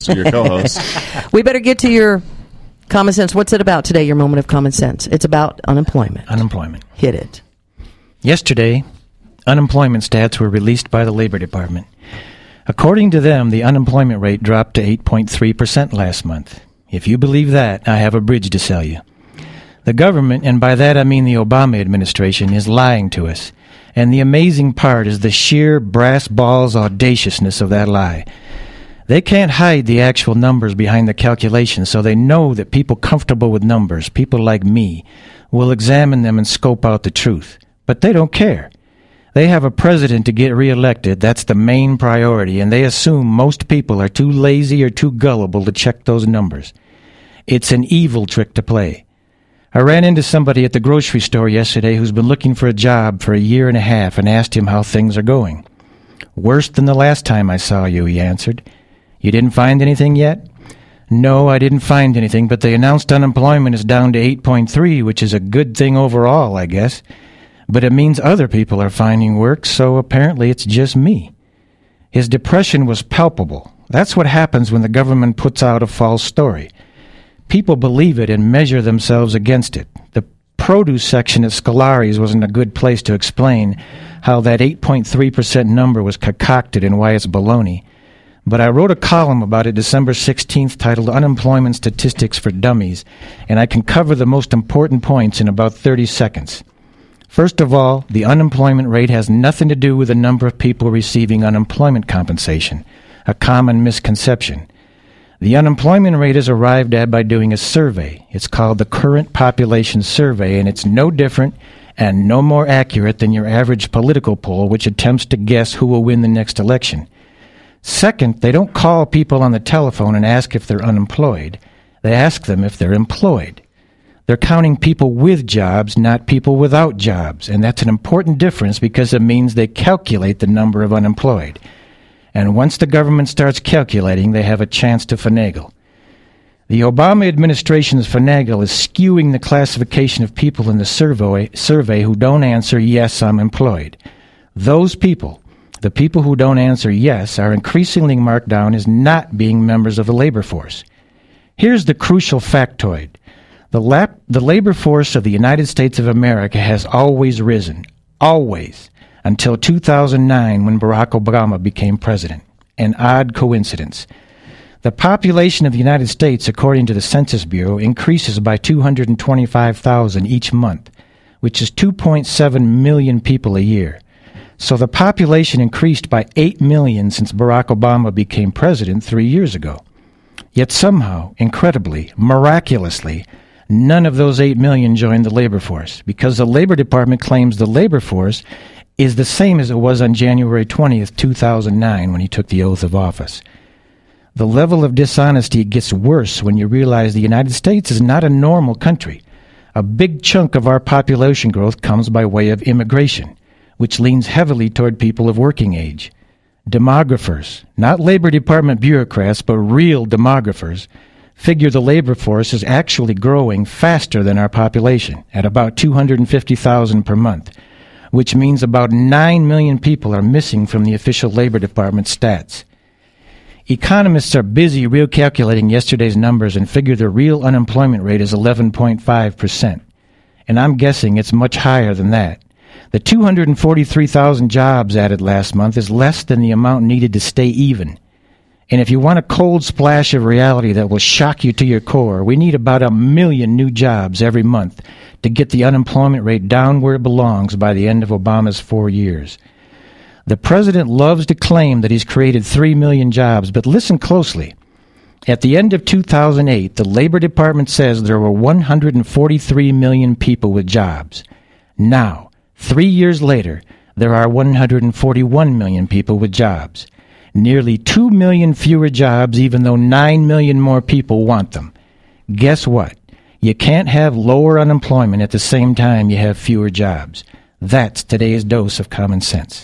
So your co-host. We better get to your common sense. What's it about today, your moment of common sense? It's about unemployment. Unemployment. Hit it. Yesterday, unemployment stats were released by the Labor Department. According to them, the unemployment rate dropped to 8.3% last month. If you believe that, I have a bridge to sell you. The government, and by that I mean the Obama administration, is lying to us. And the amazing part is the sheer brass balls audaciousness of that lie. They can't hide the actual numbers behind the calculations, so they know that people comfortable with numbers, people like me, will examine them and scope out the truth. But they don't care. They have a president to get reelected. That's the main priority, and they assume most people are too lazy or too gullible to check those numbers. It's an evil trick to play. I ran into somebody at the grocery store yesterday who's been looking for a job for a year and a half and asked him how things are going. "Worse than the last time I saw you," he answered. "You didn't find anything yet?" "No, I didn't find anything, but they announced unemployment is down to 8.3, which is a good thing overall, I guess. But it means other people are finding work, so apparently it's just me." His depression was palpable. That's what happens when the government puts out a false story. People believe it and measure themselves against it. The produce section at Scolari's wasn't a good place to explain how that 8.3% number was concocted and why it's baloney. But I wrote a column about it December 16th titled Unemployment Statistics for Dummies, and I can cover the most important points in about 30 seconds. First of all, the unemployment rate has nothing to do with the number of people receiving unemployment compensation, a common misconception. The unemployment rate is arrived at by doing a survey. It's called the Current Population Survey, and it's no different and no more accurate than your average political poll, which attempts to guess who will win the next election. Second, they don't call people on the telephone and ask if they're unemployed. They ask them if they're employed. They're counting people with jobs, not people without jobs, and that's an important difference because it means they calculate the number of unemployed. And once the government starts calculating, they have a chance to finagle. The Obama administration's finagle is skewing the classification of people in the survey who don't answer, "Yes, I'm employed." Those people, the people who don't answer yes, are increasingly marked down as not being members of the labor force. Here's the crucial factoid. The labor force of the United States of America has always risen, always, until 2009 when Barack Obama became president. An odd coincidence. The population of the United States, according to the Census Bureau, increases by 225,000 each month, which is 2.7 million people a year. So the population increased by 8 million since Barack Obama became president 3 years ago. Yet somehow, incredibly, miraculously, none of those 8 million joined the labor force because the Labor Department claims the labor force is the same as it was on January 20th, 2009 when he took the oath of office. The level of dishonesty gets worse when you realize the United States is not a normal country. A big chunk of our population growth comes by way of immigration, which leans heavily toward people of working age. Demographers, not Labor Department bureaucrats, but real demographers, figure the labor force is actually growing faster than our population, at about 250,000 per month, which means about 9 million people are missing from the official Labor Department stats. Economists are busy recalculating yesterday's numbers and figure the real unemployment rate is 11.5%. And I'm guessing it's much higher than that. The 243,000 jobs added last month is less than the amount needed to stay even. And if you want a cold splash of reality that will shock you to your core, we need about 1 million new jobs every month to get the unemployment rate down where it belongs by the end of Obama's 4 years. The president loves to claim that he's created 3 million jobs, but listen closely. At the end of 2008, the Labor Department says there were 143 million people with jobs. Now, 3 years later, there are 141 million people with jobs. Nearly 2 million fewer jobs, even though 9 million more people want them. Guess what? You can't have lower unemployment at the same time you have fewer jobs. That's today's dose of common sense.